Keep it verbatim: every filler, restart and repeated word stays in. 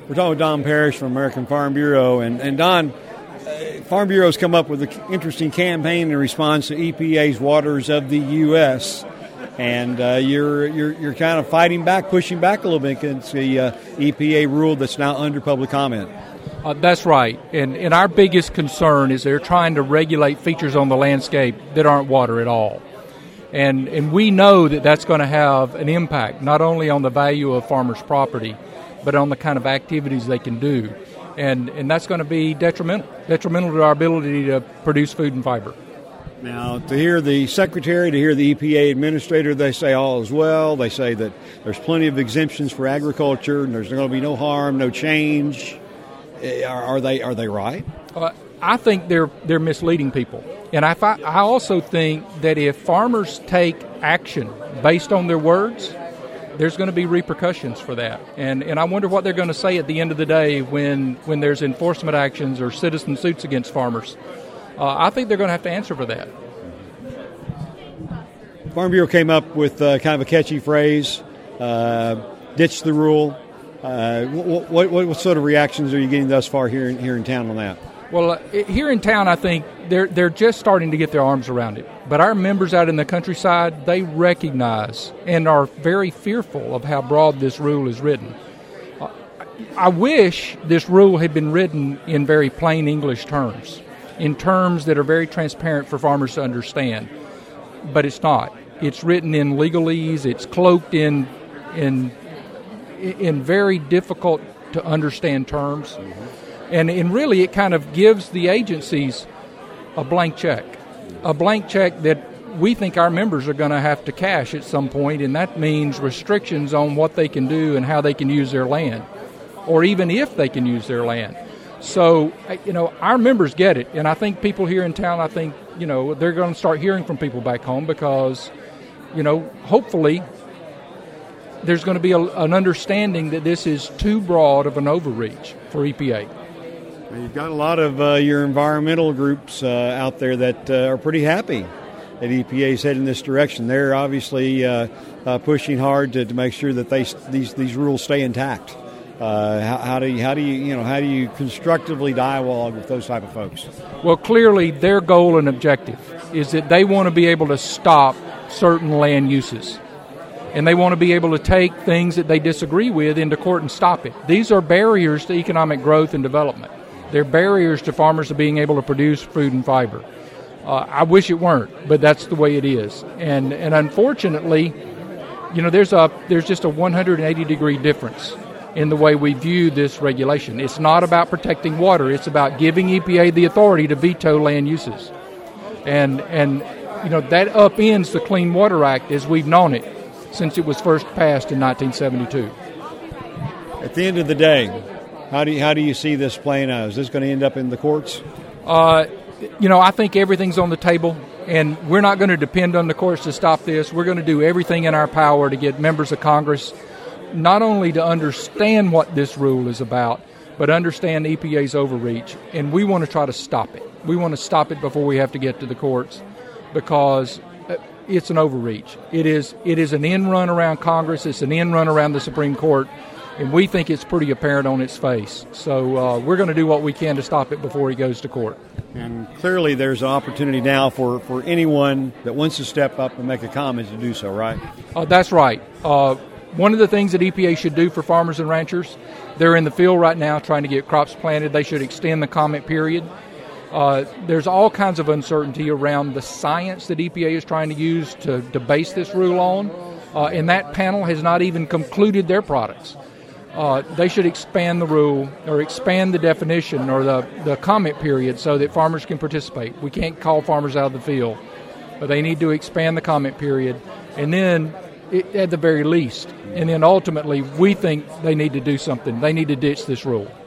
We're talking with Don Parrish from American Farm Bureau. And, and Don, uh, Farm Bureau's come up with an interesting campaign in response to E P A's Waters of the U S And uh, you're, you're you're kind of fighting back, pushing back a little bit against the uh, E P A rule that's now under public comment. Uh, that's right. And, and our biggest concern is they're trying to regulate features on the landscape that aren't water at all. And and we know that that's going to have an impact not only on the value of farmers' property, but on the kind of activities they can do. And and that's going to be detrimental, detrimental to our ability to produce food and fiber. Now, to hear the Secretary, to hear the E P A Administrator, they say all is well. They say that there's plenty of exemptions for agriculture, and there's going to be no harm, no change. Are, are they are they right? Uh, I think they're they're misleading people. And I, I also think that if farmers take action based on their words, there's going to be repercussions for that. And and I wonder what they're going to say at the end of the day when, when there's enforcement actions or citizen suits against farmers. Uh, I think they're going to have to answer for that. Farm Bureau came up with uh, kind of a catchy phrase, uh, ditch the rule. Uh, what, what, what sort of reactions are you getting thus far here in, here in town on that? Well, uh, here in town, I think they're they're just starting to get their arms around it. But our members out in the countryside, they recognize and are very fearful of how broad this rule is written. Uh, I wish this rule had been written in very plain English terms, in terms that are very transparent for farmers to understand. But it's not. It's written in legalese. It's cloaked in in in very difficult to understand terms. Mm-hmm. And, and really, it kind of gives the agencies a blank check, a blank check that we think our members are going to have to cash at some point, and that means restrictions on what they can do and how they can use their land, or even if they can use their land. So, you know, our members get it, and I think people here in town, I think, you know, they're going to start hearing from people back home because, you know, hopefully there's going to be a, an understanding that this is too broad of an overreach for E P A. You've got a lot of uh, your environmental groups uh, out there that uh, are pretty happy that E P A is heading in this direction. They're obviously uh, uh, pushing hard to, to make sure that they these these rules stay intact. Uh, how, how do you how do you you know how do you constructively dialogue with those type of folks? Well, clearly their goal and objective is that they want to be able to stop certain land uses, and they want to be able to take things that they disagree with into court and stop it. These are barriers to economic growth and development. They're barriers to farmers to being able to produce food and fiber. Uh, I wish it weren't, but that's the way it is. And and unfortunately, you know, there's a there's just a one hundred eighty degree difference in the way we view this regulation. It's not about protecting water. It's about giving E P A the authority to veto land uses. And and you know, that upends the Clean Water Act as we've known it since it was first passed in nineteen seventy-two. At the end of the day, How do you, how do you see this playing out? Is this going to end up in the courts? Uh, you know, I think everything's on the table, and we're not going to depend on the courts to stop this. We're going to do everything in our power to get members of Congress not only to understand what this rule is about, but understand E P A's overreach, and we want to try to stop it. We want to stop it before we have to get to the courts because it's an overreach. It is, it is an end run around Congress. It's an end run around the Supreme Court. And we think it's pretty apparent on its face. So uh, we're going to do what we can to stop it before he goes to court. And clearly there's an opportunity now for, for anyone that wants to step up and make a comment to do so, right? Uh, that's right. Uh, one of the things that E P A should do for farmers and ranchers, they're in the field right now trying to get crops planted. They should extend the comment period. Uh, there's all kinds of uncertainty around the science that E P A is trying to use to, to base this rule on. Uh, and that panel has not even concluded their products. Uh, they should expand the rule or expand the definition or the, the comment period so that farmers can participate. We can't call farmers out of the field, but they need to expand the comment period. And then, it, at the very least, and then ultimately, we think they need to do something. They need to ditch this rule.